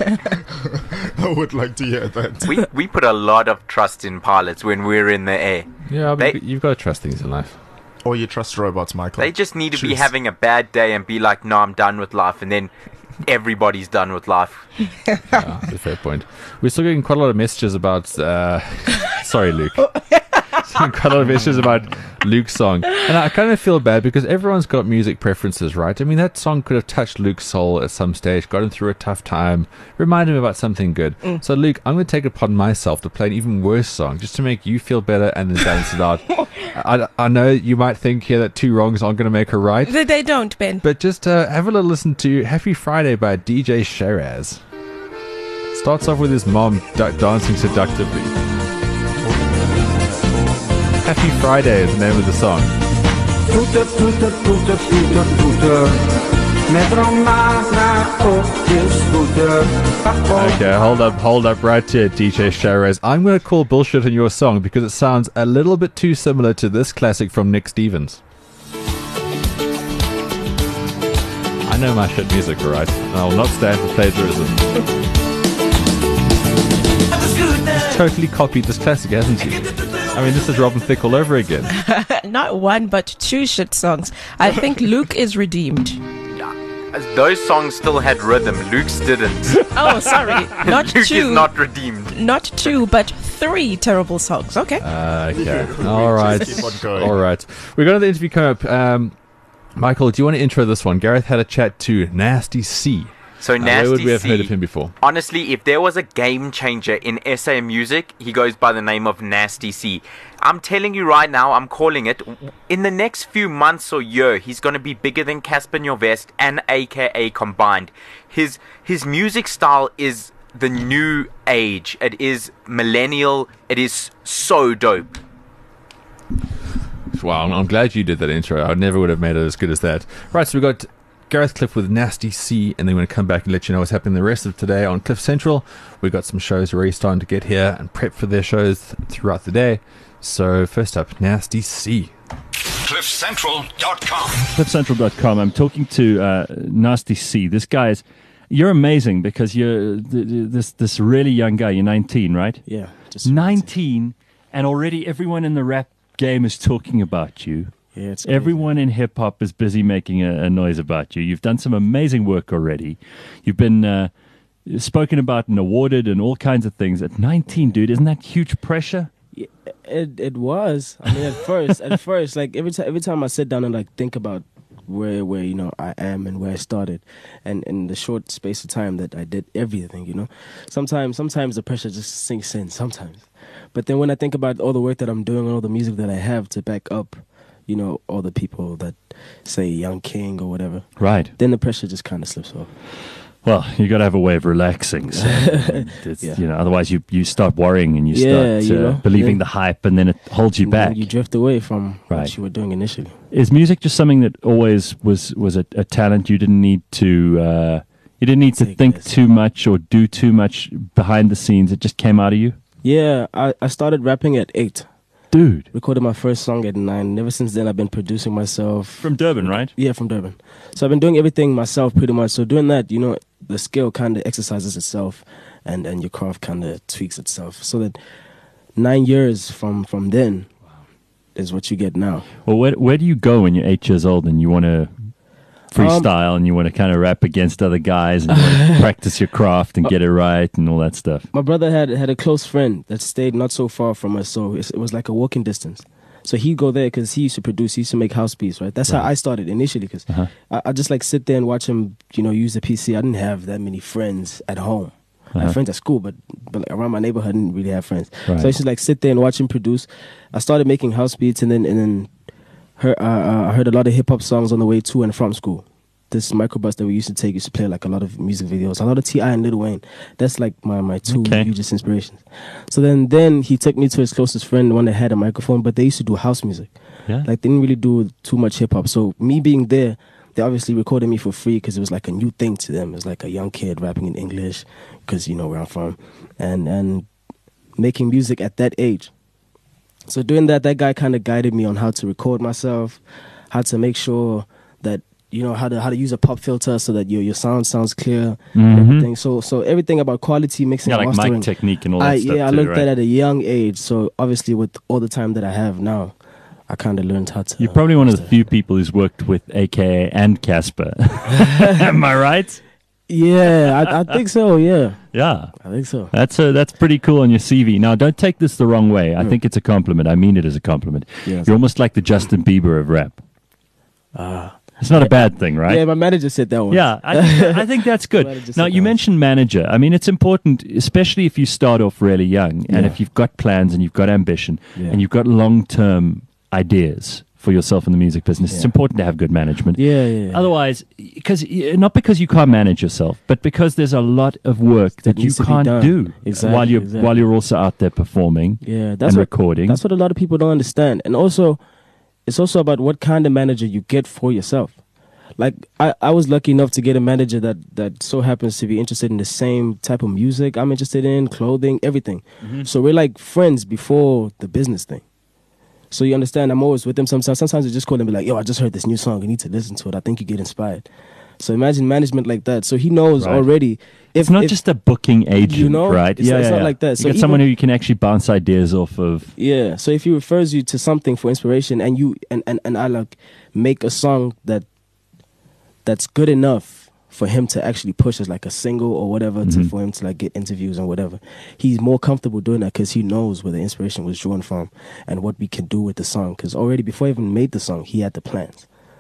I would like to hear that. We put a lot of trust in pilots when we're in the air. Yeah, but you've got to trust things in life. Or you trust robots, Michael. They just need to be having a bad day and be like, no, I'm done with life. And then everybody's done with life. That's a fair point. We're still getting quite a lot of messages about... sorry, Luke. Quite a lot of messages about Luke's song. And I kind of feel bad because everyone's got music preferences, right? I mean, that song could have touched Luke's soul at some stage, got him through a tough time, reminded him about something good. So, Luke, I'm going to take it upon myself to play an even worse song just to make you feel better and then balance it out. I know you might think here that two wrongs aren't going to make a right. They don't, Ben. But just have a little listen to Happy Friday by DJ Shiraz. Starts off with his mom dancing seductively. Happy Friday is the name of the song. Toeter, toeter, toeter, toeter, toeter. Met Roma naar op je scooter. Okay, hold up right here, DJ Shiraz. I'm going to call bullshit on your song because it sounds a little bit too similar to this classic from Nick Stevens. I know my shit music, alright? And I will not stand for plagiarism. Totally copied this classic, hasn't he? I mean, this is Robin Thicke all over again. Not one, but two shit songs. I think Luke is redeemed. Those songs still had rhythm. Luke's didn't. Oh, sorry. Not Luke two. is not redeemed. Not two, but three terrible songs. Okay. Okay. All right. Just keep on going. All right. We're going to the interview coming up. Michael, do you want to intro this one? Gareth had a chat to Nasty C. So where Nasty would we have C, heard of him before? honestly, if there was a game changer in SA music, he goes by the name of Nasty C. I'm telling you right now, I'm calling it. In the next few months or year, he's going to be bigger than Casper Nyovest and AKA combined. His music style is the new age. It is millennial. It is so dope. Wow, I'm glad you did that intro. I never would have made it as good as that. Right, so we got Gareth Cliff with Nasty C, and then we're going to come back and let you know what's happening the rest of today on Cliff Central. We've got some shows already starting to get here and prep for their shows throughout the day. So first up, Nasty C. CliffCentral.com. CliffCentral.com. I'm talking to Nasty C. This guy is... You're amazing because you're this really young guy. You're 19, right? Yeah. Just 19, and already everyone in the rap game is talking about you. Yeah, it's Everyone in hip hop is busy making a noise about you. You've done some amazing work already. You've been spoken about and awarded and all kinds of things. At 19, dude, isn't that huge pressure? Yeah, it was. I mean, at first, like every time I sit down and like think about where I am and where I started, and in the short space of time that I did everything, sometimes the pressure just sinks in. Sometimes, but then when I think about all the work that I'm doing and all the music that I have to back up, all the people that say Young King or whatever, right? Then the pressure just kind of slips off. Well, you got to have a way of relaxing. So Yeah. Otherwise you start worrying and you start believing the hype, and then it holds you back. You drift away from Right. what you were doing initially. Is music just something that always was a talent? You didn't need to think too much or do too much behind the scenes. It just came out of you. Yeah, I started rapping at 8. Dude. Recorded my first song at 9. And ever since then, I've been producing myself. From Durban, right? Yeah, from Durban. So I've been doing everything myself pretty much. So doing that, the skill kind of exercises itself, and your craft kind of tweaks itself. So that 9 years from then is what you get now. Well, where do you go when you're 8 years old and you want to freestyle and you want to kind of rap against other guys and you want to practice your craft and get it right and all that stuff? My brother had a close friend that stayed not so far from us, so it was like a walking distance. So he'd go there because he used to produce, he used to make house beats, right? That's how I started initially, because I just like sit there and watch him, use the PC. I didn't have that many friends at home. I had friends at school, but like around my neighborhood, I didn't really have friends. Right. So I used to like sit there and watch him produce. I started making house beats, and then I heard a lot of hip hop songs on the way to and from school. This microbus that we used to take used to play like a lot of music videos, a lot of T.I. and Lil Wayne. That's like my two hugest inspirations. So then he took me to his closest friend, the one that had a microphone, but they used to do house music. Yeah. Like they didn't really do too much hip hop. So me being there, they obviously recorded me for free because it was like a new thing to them. It was like a young kid rapping in English because where I'm from, and making music at that age. So doing that guy kind of guided me on how to record myself, how to make sure that how to use a pop filter so that your sound sounds clear and everything. So everything about quality mixing, like mastering, mic technique and all that stuff. I learned that at a young age. So obviously with all the time that I have now, I kind of learned how to. You're probably one of the few people who's worked with AKA and Casper. Am I right? Yeah, I think so. Yeah. Yeah, I think so. That's pretty cool on your CV. Now, don't take this the wrong way. I think it's a compliment. I mean it as a compliment. Yes. You're almost like the Justin Bieber of rap. It's not a bad thing, right? Yeah, my manager said that one. Yeah, I think that's good. Now, you mentioned manager. I mean, it's important, especially if you start off really young and if you've got plans and you've got ambition and you've got long-term ideas for yourself in the music business. It's important to have good management. Yeah. Otherwise, not because you can't manage yourself, but because there's a lot of work that you can't do while you're also out there performing and recording. That's what a lot of people don't understand. And also, it's also about what kind of manager you get for yourself. Like, I was lucky enough to get a manager that so happens to be interested in the same type of music I'm interested in, clothing, everything. So we're like friends before the business thing. So you understand, I'm always with them sometimes. Sometimes I just call them and be like, yo, I just heard this new song. You need to listen to it. I think you get inspired. So imagine management like that. So he knows already. It's not just a booking agent, right? It's not like that. So you get someone who you can actually bounce ideas off of. Yeah. So if he refers you to something for inspiration and you and I like make a song that's good enough for him to actually push as like a single or whatever, for him to like get interviews and whatever, he's more comfortable doing that because he knows where the inspiration was drawn from and what we can do with the song. Because already before I even made the song, he had the plans.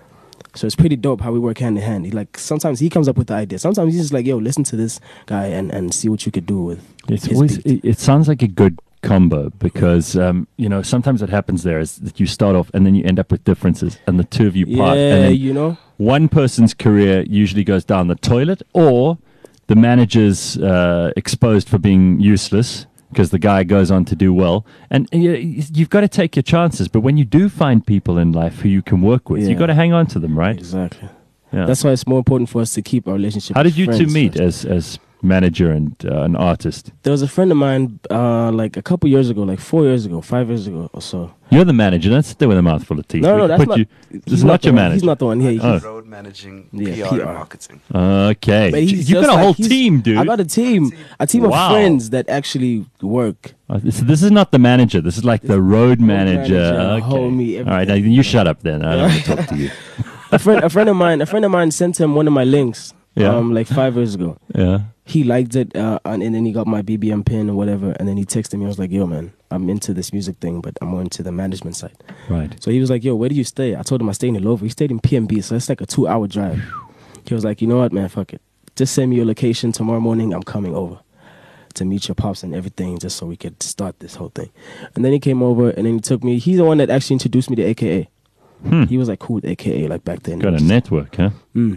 So it's pretty dope how we work hand in hand. Sometimes he comes up with the idea. Sometimes he's just like, yo, listen to this guy and see what you could do with It's his always, beat. it sounds like a good combo because sometimes what happens there is that you start off and then you end up with differences and the two of you part. Yeah, And then one person's career usually goes down the toilet, or the manager's exposed for being useless because the guy goes on to do well. And you've got to take your chances. But when you do find people in life who you can work with, you've got to hang on to them, right? Exactly. Yeah. That's why it's more important for us to keep our relationship. How did you two friends meet first. as manager and an artist? There was a friend of mine, like a couple years ago, like 4 years ago, 5 years ago or so. You're the manager. Don't sit there with a mouthful of teeth. No, that's not. This is not your manager. He's not the one here. He's Road managing, Yeah, PR, PR. and marketing. Okay. But he's You've just got a like- whole he's- team, dude. I got a team of Wow. friends that actually work. This is not the manager. This is like the road manager. Okay. homie, All right, now everything. you shut up then. I don't want to talk to you. a friend of mine sent him one of my links. Yeah. Like 5 years ago. Yeah. He liked it, and then he got my BBM pin or whatever, and then he texted me. I was like, "Yo, man, I'm into this music thing, but I'm more into the management side." Right. So he was like, "Yo, where do you stay?" I told him I stay in Illovo. He stayed in PMB, so it's like a 2-hour drive. He was like, "You know what, man? Fuck it. Just send me your location tomorrow morning. I'm coming over to meet your pops and everything, just so we could start this whole thing." And then he came over, and then he took me. He's the one that actually introduced me to AKA. He was like cool with AKA like back then. Got a network, huh?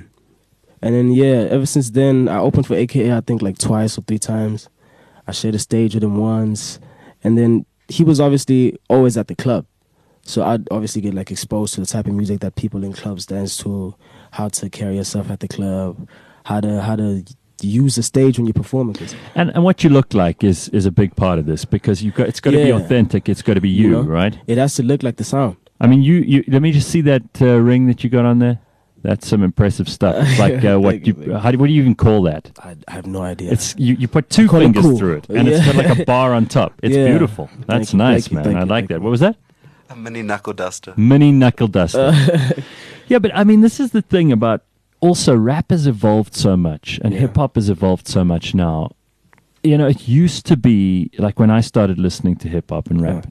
And then, ever since then, I opened for AKA, I think, like twice or 3 times. I shared a stage with him once. And then he was obviously always at the club. So I'd obviously get, like, exposed to the type of music that people in clubs dance to, how to carry yourself at the club, how to use the stage when you're performing. And what you look like is a big part of this because it's got to be Yeah. authentic. It's got to be you, right? It has to look like the sound. I mean, you let me just see that ring that you got on there. That's some impressive stuff. It's like what do you even call that? I have no idea. It's you put 2 call it fingers cool. through it, and it's got like a bar on top. It's Yeah. beautiful. That's nice, man. I like that. What was that? A mini knuckle duster. Mini knuckle duster. Yeah, but I mean, this is the thing about also rap has evolved so much, and hip hop has evolved so much now. You know, it used to be like when I started listening to hip hop and rap,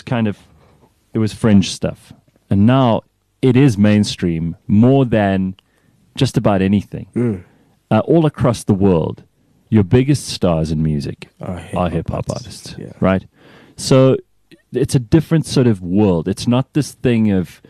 it was fringe stuff, and now it is mainstream more than just about anything. All across the world, your biggest stars in music are hip hop artists, right? So it's a different sort of world. It's not this thing of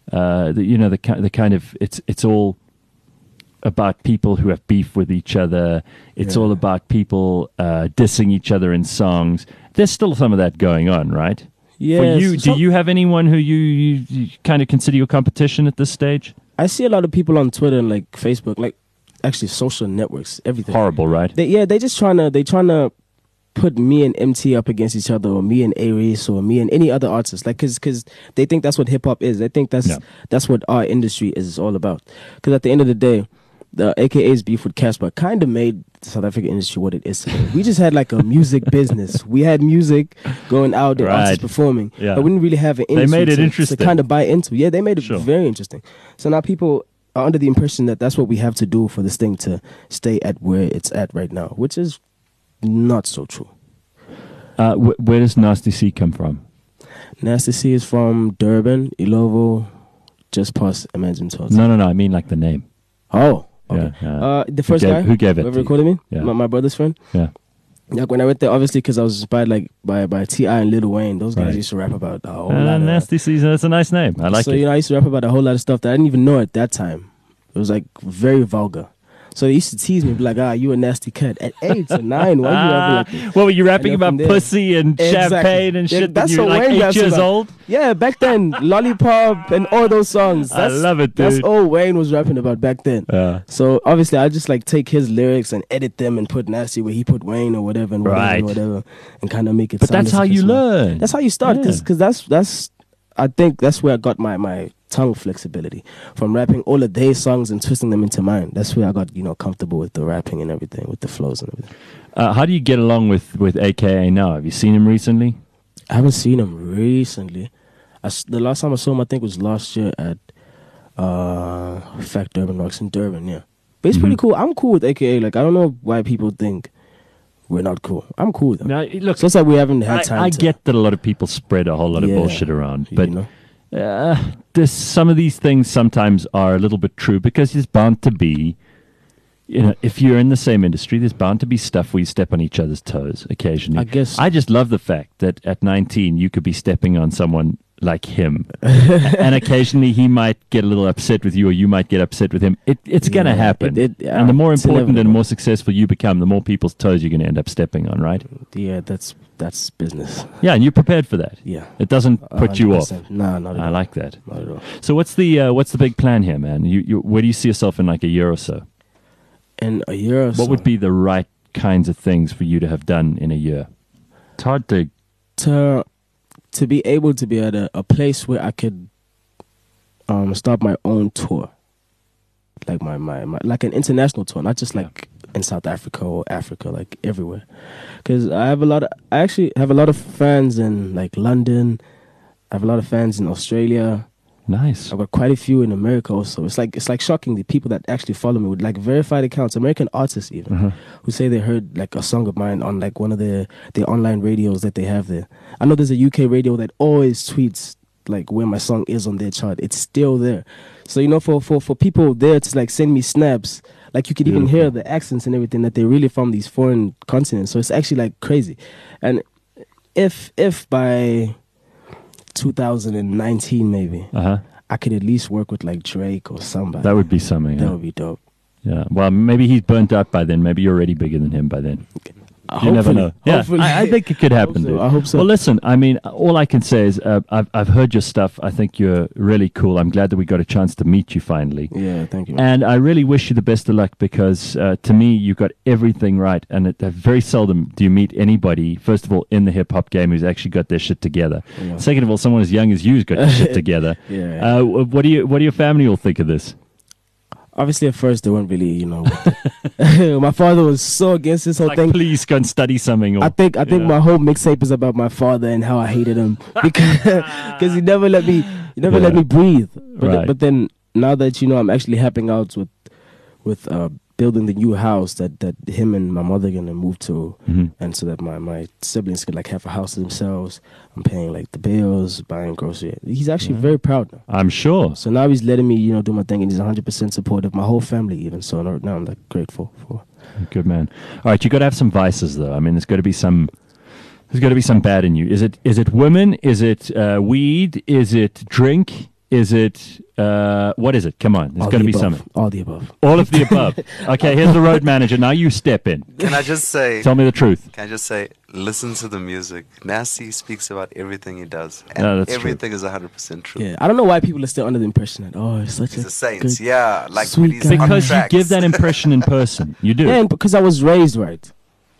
the kind of it's all about people who have beef with each other. It's all about people dissing each other in songs. There's still some of that going on, right? Yeah. For you, do you have anyone who you kind of consider your competition at this stage? I see a lot of people on Twitter and like Facebook, like actually social networks, everything. Horrible, right? They just trying to put me and MT up against each other, or me and Aries, or me and any other artist, like because they think that's what hip hop is. They think that's what our industry is all about. Because at the end of the day, the AKA's beef with Casper kind of made the South African industry what it is today. We just had like a music business. We had music going out, the artists performing, but we didn't really have an industry. They made it to interesting. kind of buy into. Yeah, they made it very interesting. So now people are under the impression that that's what we have to do for this thing to stay at where it's at right now, which is not so true. Where does Nasty C come from? Nasty C is from Durban, Illovo, just past Imagine Tours. No. I mean like the name. Oh, okay. Yeah. The first guy who gave it? who to you? recorded me, Yeah. my brother's friend. Yeah. Like when I went there, obviously because I was inspired like by T.I. and Lil Wayne. Those guys used to rap about a whole lot of Nasty C. That's a nice name. I like so, it. I used to rap about a whole lot of stuff that I didn't even know at that time. It was like very vulgar. So they used to tease me, be like, you a nasty cut. At 8 or 9, why you rapping like this? What were you rapping And then about? from there- Pussy and Exactly. champagne and shit That's when you were what like Wayne 8 raps years about. old? Yeah, back then, Lollipop and all those songs. I love it, That's dude. all Wayne was rapping about back then. So obviously, I just like take his lyrics and edit them and put Nasty where he put Wayne or whatever and whatever, Right. and whatever, and kind of make it. But sound that's as how if you it's mine. learn. That's how you start, Yeah. because that's I think that's where I got my tongue flexibility from rapping all of their songs and twisting them into mine. That's where I got comfortable with the rapping and everything, with the flows and everything. How do you get along with AKA now? Have you seen him recently? I haven't seen him recently. The last time I saw him, I think, was last year at Fact Urban Rocks in Durban. Yeah, but it's pretty cool. I'm cool with AKA. Like I don't know why people think we're not cool. I'm cool with them. Now, look, so it's like we haven't had time. I to, get that a lot of people spread a whole lot of bullshit around, but some of these things sometimes are a little bit true because there's bound to be, if you're in the same industry, there's bound to be stuff where you step on each other's toes occasionally. I guess. I just love the fact that at 19 you could be stepping on someone like him, and occasionally he might get a little upset with you, or you might get upset with him. It's going to happen, and the more important and more successful you become, the more people's toes you're going to end up stepping on, right? Yeah, that's business. Yeah, and you're prepared for that. Yeah, it doesn't put you off. No, not at all. I like that. Not at all. So what's the big plan here, man? Where do you see yourself in like a year or so? In a year or so? What would be the right kinds of things for you to have done in a year? It's hard to be able to be at a place where I could start my own tour, like my like an international tour, not just like in South Africa or Africa, like everywhere. Because I actually have a lot of fans in like London. I have a lot of fans in Australia. Nice. I've got quite a few in America also. It's like shocking, the people that actually follow me with like verified accounts, American artists even, who say they heard like a song of mine on like one of their online radios that they have there. I know there's a UK radio that always tweets like where my song is on their chart. It's still there. So for people there to like send me snaps, like you could even hear the accents and everything, that they're really from these foreign continents. So it's actually like crazy. And if by 2019 maybe, I could at least work with like Drake or somebody. That would be something. That would be dope. Yeah. Well, maybe he's burnt out by then. Maybe you're already bigger than him by then. You never know. Yeah, I think it could happen, dude. I hope so. Well, listen, I mean, all I can say is I've heard your stuff. I think you're really cool. I'm glad that we got a chance to meet you finally. Yeah, thank you. And I really wish you the best of luck because to me, you got everything right. And very seldom do you meet anybody, first of all, in the hip-hop game who's actually got their shit together. Yeah. Second of all, someone as young as you's got their shit together. Yeah. What do your family all think of this? Obviously, at first, they weren't really, my father was so against this whole thing. Please go and study something. Or, I think my whole mixtape is about my father and how I hated him because he never let me breathe. But then now that I'm actually helping out with building the new house that him and my mother are gonna move to, and so that my siblings could like have a house themselves. I'm paying like the bills, buying groceries. He's actually very proud now. I'm sure. So now he's letting me, do my thing, and he's 100% supportive. My whole family even. So now I'm like grateful for. Good man. All right, you got to have some vices though. I mean, there's got to be some bad in you. Is it women? Is it weed? Is it drink? Is it what is it? Come on, there's got to be something. All the above. All of the above. Okay, here's the road manager. Now you step in. Can I just say? Tell me the truth. Can I just say? Listen to the music. Nasty speaks about everything he does, and that's everything is 100% true. Yeah, I don't know why people are still under the impression that it's such he's a saint. good, Yeah, like sweet guy. Because you give that impression in person. You do. Yeah, because I was raised right.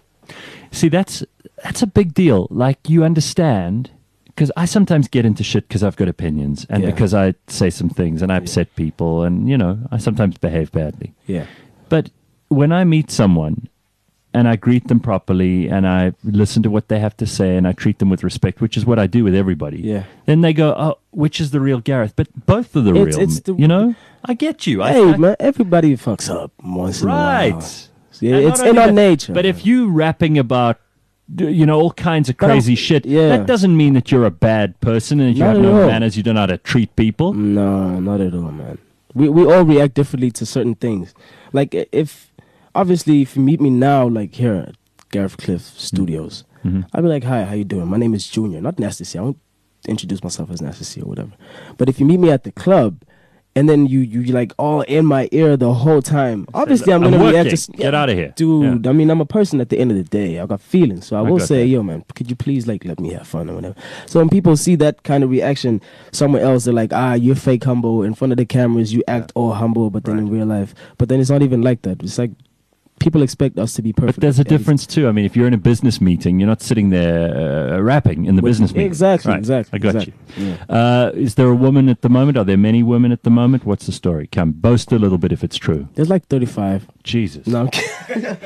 See, that's a big deal. Like you understand. Because I sometimes get into shit because I've got opinions and because I say some things and I upset people and, I sometimes behave badly. Yeah. But when I meet someone and I greet them properly and I listen to what they have to say and I treat them with respect, which is what I do with everybody, then they go, oh, which is the real Gareth? But both are the real, I get you. Man, everybody fucks up once in a while. Right. Yeah, it's in our nature. But if you rapping about all kinds of crazy shit. That doesn't mean that you're a bad person and you have no manners, you don't know how to treat people. No, not at all, man. We all react differently to certain things. Like, if you meet me now, like here at Gareth Cliff Studios, I'll be like, hi, how you doing? My name is Junior, not Nasty C. I won't introduce myself as Nasty C or whatever. But if you meet me at the club, and then you like all in my ear the whole time. Obviously, I'm gonna react to get out of here, dude. Yeah. I mean, I'm a person at the end of the day. I got feelings, so I will say, yo, man, could you please like let me have fun or whatever. So when people see that kind of reaction somewhere else, they're like, you're fake humble. In front of the cameras, you act all humble, but then in real life, but then it's not even like that. It's like people expect us to be perfect. But there's a difference too. I mean, if you're in a business meeting, you're not sitting there rapping in the business meeting. Exactly, right. exactly. I got exactly. you. Yeah. Is there a woman at the moment? Are there many women at the moment? What's the story? Come, boast a little bit if it's true. There's like 35. Jesus. No, I'm kidding.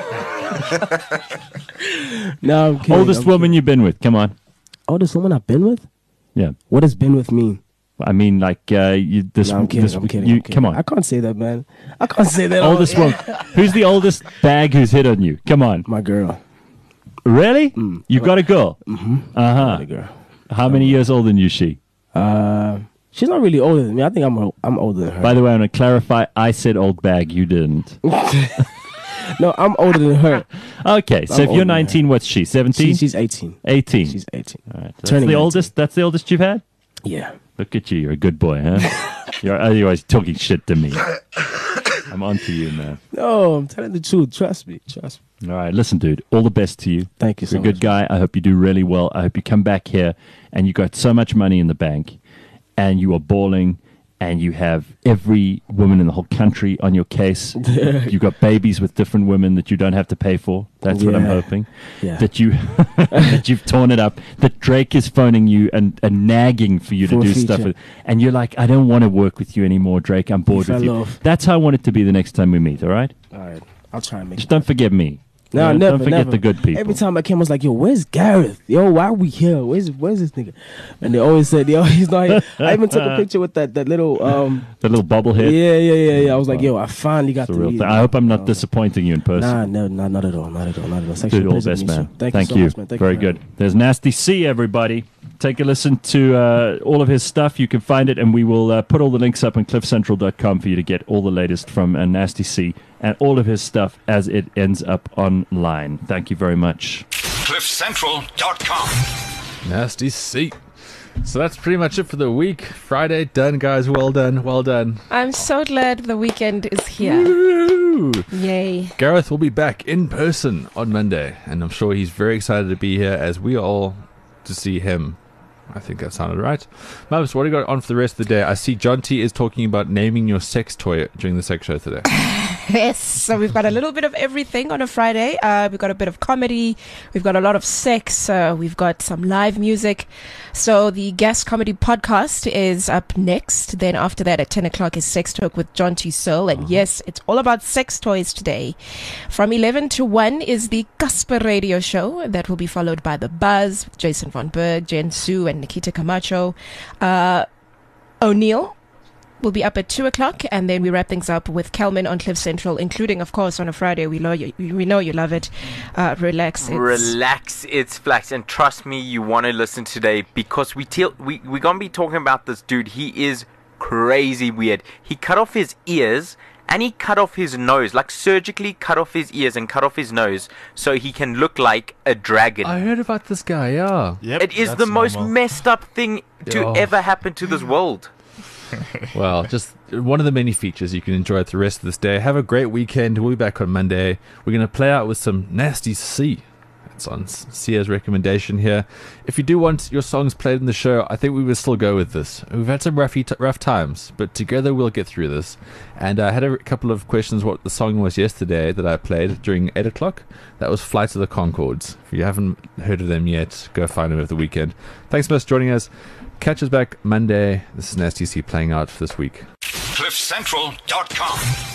No, I'm kidding. Oldest woman you've been with? Come on. Oldest woman I've been with? Yeah. What does been with mean? I mean, like I'm kidding. I'm kidding. Come on. I can't say that, man. I can't say that. Oldest woman. Who's the oldest bag who's hit on you? Come on. My girl. Really? You got a girl? Mm-hmm. Uh-huh. Got a girl. How many years older than you? She? She's not really older than me. I think I'm older than her. By the way, I want to clarify. I said old bag. You didn't. No, I'm older than her. Okay, so if you're 19, what's she? 17? She's 18. 18. She's 18. All right. That's the oldest. That's the oldest you've had. Yeah. Look at you. You're a good boy, huh? You're otherwise talking shit to me. I'm on to you, man. No, I'm telling the truth. Trust me. All right, listen, dude. All the best to you. Thank you so much. You're a good guy. I hope you do really well. I hope you come back here and you got so much money in the bank and you are balling and you have every woman in the whole country on your case. You've got babies with different women that you don't have to pay for. That's what I'm hoping. Yeah. That you've torn it up. That Drake is phoning you and nagging for you to do stuff. And you're like, I don't want to work with you anymore, Drake. I'm bored with you. That's how I want it to be the next time we meet, all right? All right. I'll try and make Just don't forget me. No, never. Don't forget the good people. Every time I came, I was like, "Yo, where's Gareth? Yo, why are we here? Where's this nigga?" And they always said, "Yo, he's not here." I even took a picture with that little the little bobblehead. Yeah. I was like, "Yo, I finally got to meet him." I hope I'm not disappointing you in person. Nah, no, not at all. Dude, all the best, man. Thank you so much, man. Very good. There's Nasty C, everybody. Take a listen to all of his stuff. You can find it, and we will put all the links up on cliffcentral.com for you to get all the latest from Nasty C and all of his stuff as it ends up online. Thank you very much. cliffcentral.com. Nasty C. So that's pretty much it for the week. Friday, done, guys. Well done. I'm so glad the weekend is here. Woo! Yay. Gareth will be back in person on Monday, and I'm sure he's very excited to be here as we all to see him. I think that sounded right. Mubs, what do you got on for the rest of the day? I see John T is talking about naming your sex toy during the sex show today. Yes, so we've got a little bit of everything on a Friday. We've got a bit of comedy. We've got a lot of sex. We've got some live music. So the guest comedy podcast is up next. Then after that at 10 o'clock is Sex Talk with John T. Searle. And yes, it's all about sex toys today. From 11 to 1 is the Casper Radio Show. That will be followed by The Buzz with Jason Von Berg, Jen Sue, and Nikita Camacho. O'Neill will be up at 2 o'clock, and then we wrap things up with Kelman on Cliff Central, including, of course, on a Friday. We know you love it. Relax. It's Flax. And trust me, you want to listen today because we're going to be talking about this dude. He is crazy weird. He cut off his ears and he cut off his nose, like surgically cut off his ears and cut off his nose so he can look like a dragon. I heard about this guy, yeah. Yep, it is the most messed up thing to ever happen to this world. Well, just one of the many features you can enjoy the rest of this day. Have a great weekend. We'll be back on Monday. We're going to play out with some Nasty C. It's on Sia's recommendation here. If you do want your songs played in the show, I think we would still go with this. We've had some rough times, but together we'll get through this. And I had a couple of questions what the song was yesterday that I played during 8 o'clock. That was Flight of the Conchords. If you haven't heard of them yet, go find them over the weekend. Thanks so much for joining us. Catch us back Monday. This is Nasty C playing out for this week. cliffcentral.com.